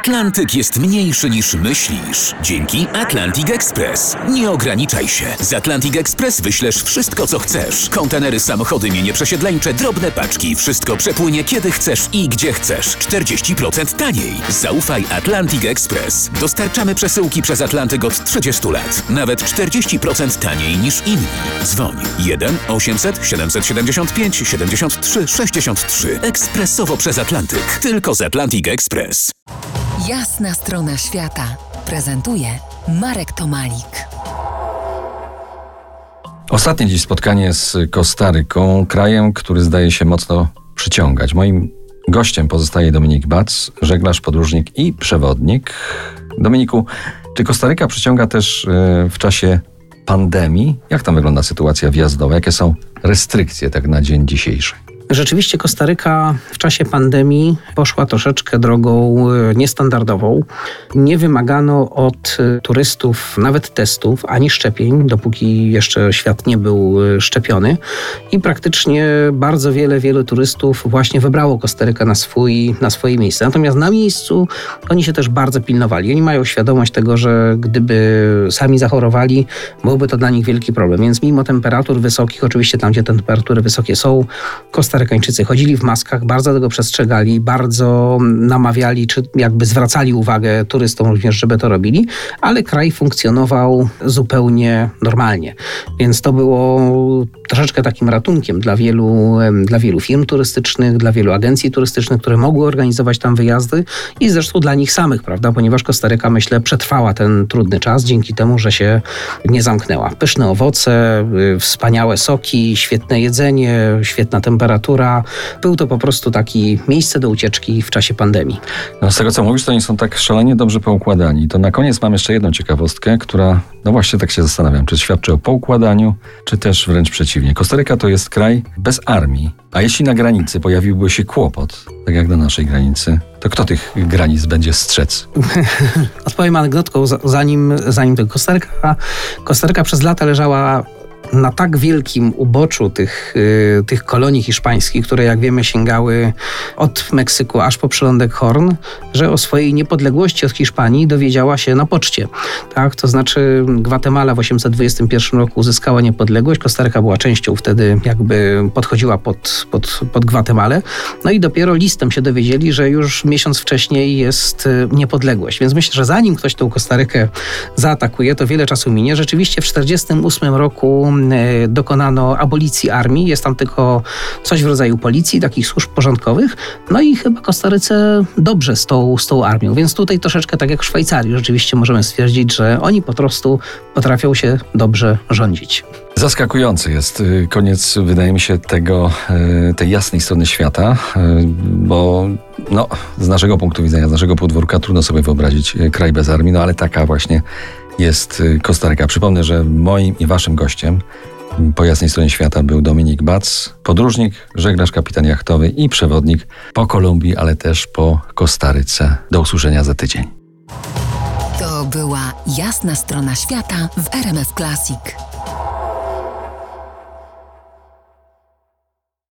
Atlantyk jest mniejszy niż myślisz. Dzięki Atlantic Express. Nie ograniczaj się. Z Atlantic Express wyślesz wszystko, co chcesz. Kontenery, samochody, mienie przesiedleńcze, drobne paczki. Wszystko przepłynie kiedy chcesz i gdzie chcesz. 40% taniej. Zaufaj Atlantic Express. Dostarczamy przesyłki przez Atlantyk od 30 lat. Nawet 40% taniej niż inni. Dzwoń 1 800 775 73 63. Ekspresowo przez Atlantyk. Tylko z Atlantic Express. Jasna strona świata prezentuje Marek Tomalik. Ostatnie dziś spotkanie z Kostaryką, krajem, który zdaje się mocno przyciągać. Moim gościem pozostaje Dominik Bac, żeglarz, podróżnik i przewodnik. Dominiku, czy Kostaryka przyciąga też w czasie pandemii? Jak tam wygląda sytuacja wjazdowa? Jakie są restrykcje tak na dzień dzisiejszy? Rzeczywiście Kostaryka w czasie pandemii poszła troszeczkę drogą niestandardową. Nie wymagano od turystów nawet testów, ani szczepień, dopóki jeszcze świat nie był szczepiony. I praktycznie bardzo wielu turystów właśnie wybrało Kostarykę na swoje miejsce. Natomiast na miejscu oni się też bardzo pilnowali. Oni mają świadomość tego, że gdyby sami zachorowali, byłby to dla nich wielki problem. Więc mimo temperatur wysokich, oczywiście tam, gdzie temperatury wysokie są, Kostarykańczycy chodzili w maskach, bardzo tego przestrzegali, bardzo namawiali, czy jakby zwracali uwagę turystom również, żeby to robili, ale kraj funkcjonował zupełnie normalnie. Więc to było troszeczkę takim ratunkiem dla wielu firm turystycznych, dla wielu agencji turystycznych, które mogły organizować tam wyjazdy i zresztą dla nich samych, prawda? Ponieważ Kostaryka, myślę, przetrwała ten trudny czas dzięki temu, że się nie zamknęła. Pyszne owoce, wspaniałe soki, świetne jedzenie, świetna temperatura. Był to po prostu takie miejsce do ucieczki w czasie pandemii. No z tego, co mówisz, to oni są tak szalenie dobrze poukładani. To na koniec mam jeszcze jedną ciekawostkę, która, no właśnie tak się zastanawiam, czy świadczy o poukładaniu, czy też wręcz przeciwnie. Kostaryka to jest kraj bez armii, a jeśli na granicy pojawiłby się kłopot, tak jak na naszej granicy, to kto tych granic będzie strzec? Odpowiem anegdotką, zanim to Kostaryka przez lata leżała na tak wielkim uboczu tych kolonii hiszpańskich, które jak wiemy sięgały od Meksyku aż po przylądek Horn, że o swojej niepodległości od Hiszpanii dowiedziała się na poczcie. Tak? To znaczy Gwatemala w 821 roku uzyskała niepodległość, Kostaryka była częścią wtedy, jakby podchodziła pod Gwatemalę. No i dopiero listem się dowiedzieli, że już miesiąc wcześniej jest niepodległość. Więc myślę, że zanim ktoś tą Kostarykę zaatakuje, to wiele czasu minie. Rzeczywiście w 1948 roku dokonano abolicji armii. Jest tam tylko coś w rodzaju policji, takich służb porządkowych. No i chyba Kostaryce dobrze z tą armią. Więc tutaj troszeczkę tak jak w Szwajcarii rzeczywiście możemy stwierdzić, że oni po prostu potrafią się dobrze rządzić. Zaskakujący jest koniec, wydaje mi się, tej jasnej strony świata, bo no, z naszego punktu widzenia, z naszego podwórka trudno sobie wyobrazić kraj bez armii, no ale taka właśnie jest Kostaryka. Przypomnę, że moim i waszym gościem po jasnej stronie świata był Dominik Bac, podróżnik, żeglarz, kapitan jachtowy i przewodnik po Kolumbii, ale też po Kostaryce. Do usłyszenia za tydzień. To była Jasna strona świata w RMF Classic.